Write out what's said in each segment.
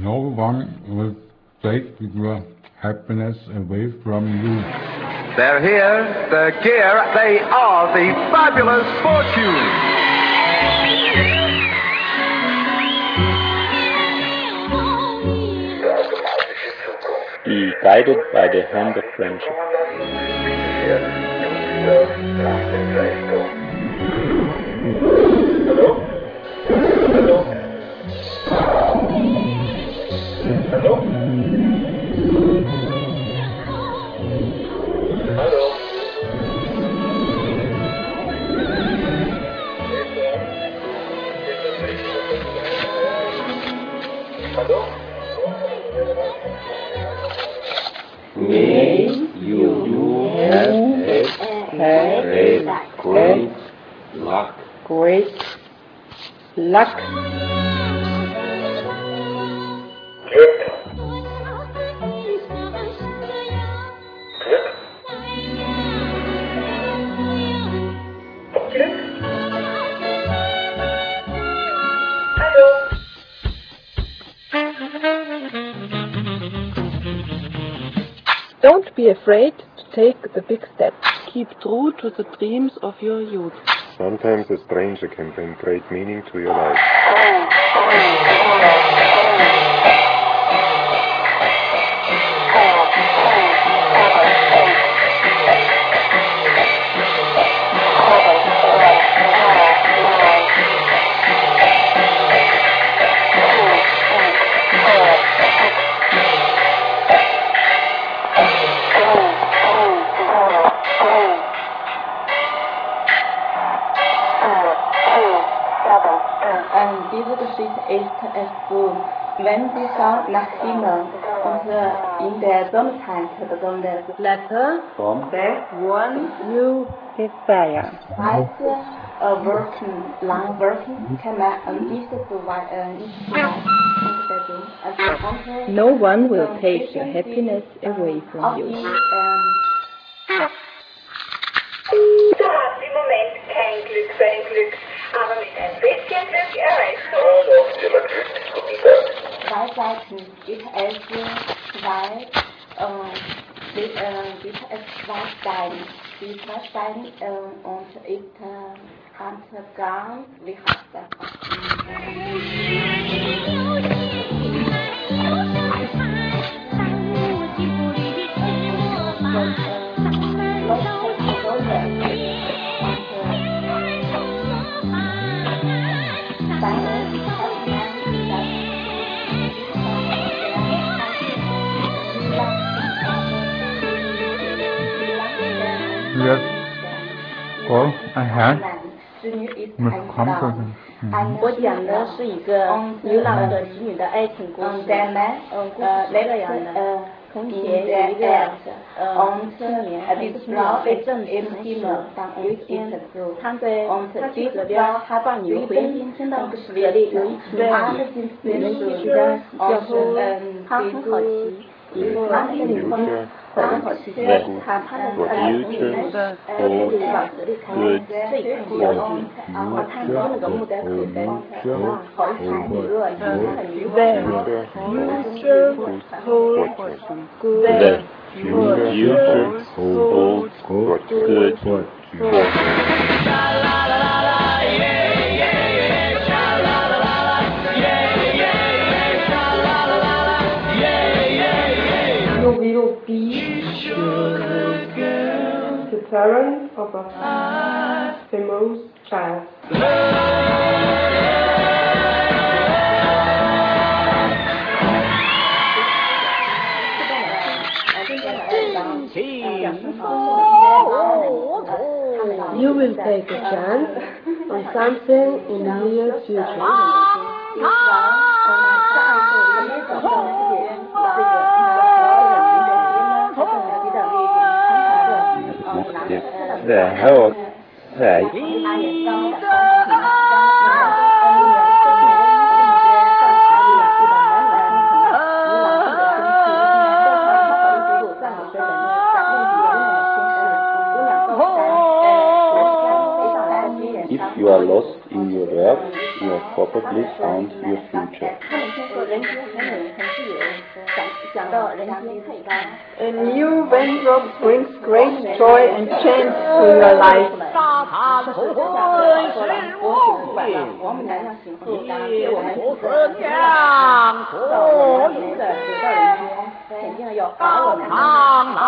No one will take your happiness away from you. They're here, they're here, they are the fabulous Fortune. Be guided by the hand of friendship. May you have great luck. Great luck. Don't be afraid to take the big step. Keep true to the dreams of your youth. Sometimes a stranger can bring great meaning to your life. Diese Geschichte ist es so, wenn Sie schauen nach Himmel und in der Sonnenzeit besonders. Letter From one you desire. Weiße Wolken kann man nicht so weit unterbringen. No one will take your happiness away from you. Du hast im Moment kein Glück für ein Glück, aber mit ein bisschen Glück erreichst du. Zwei Seiten gibt es zwei Steine. Die zwei Steine und ist Handgang, wie heißt das? Yes. Go ahead. Miss Compton. 我讲的是一个流浪的妓女的爱情故事。故事是这样的：从前有一个青年很清高被正直诚实。有一天，他在街河边放牛回，听到河里有一群女人一起在叫声，他很好奇。他那个女的很好奇，他的从里面往河里看，这一看不要紧，我看到那个木袋口袋，好一看一个很愉快。 the future holds good You will be the parent of a famous child. You will take a chance on something in the near future. you are lost in your work, you have probably found your future. 他们听说人间很美很自由，想到人间太高。 A new venture brings great joy and chance to your life. 我们来让幸福我们娘可以的回到人间，肯定要把我们长老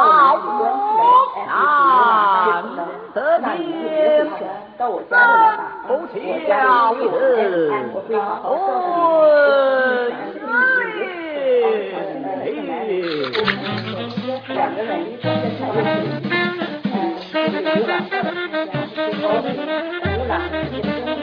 得天到我家里来吧， 不我家里有人，我会好好照顾两个人一起在菜园里，有两个人，有两个人，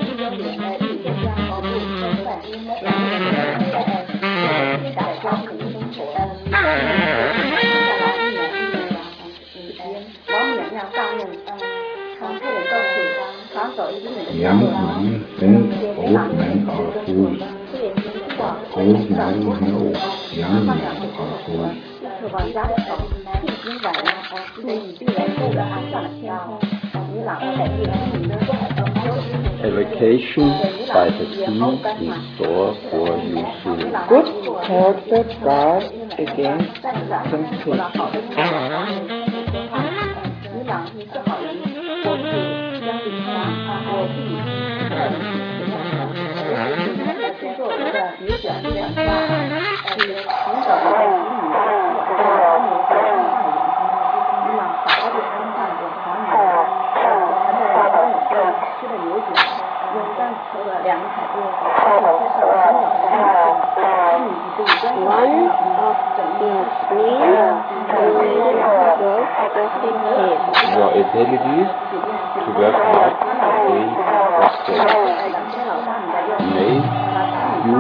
Young men think old men are fools. Old men know young men are fools. 渴望家的好，尽心晚上，是以必然够了安上天空，你老在地里的。 A vacation by the sea in store for you soon. Good character guards against temptation. 你老你是好人，我是将军他，我是你的去做我的女小弟的话，是寻找我在心里，你老好好的安放我床里，吃的牛酒，用蛋吃了2个彩电，接受了很早的训练，你对关系整个 Your ability to work hard is frustrated. May you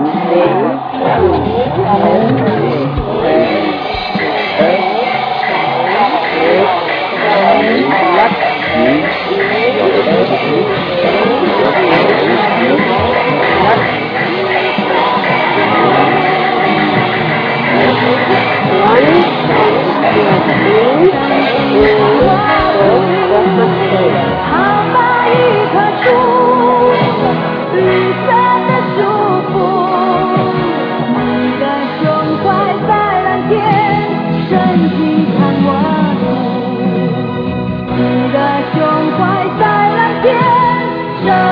你的胸怀在蓝天。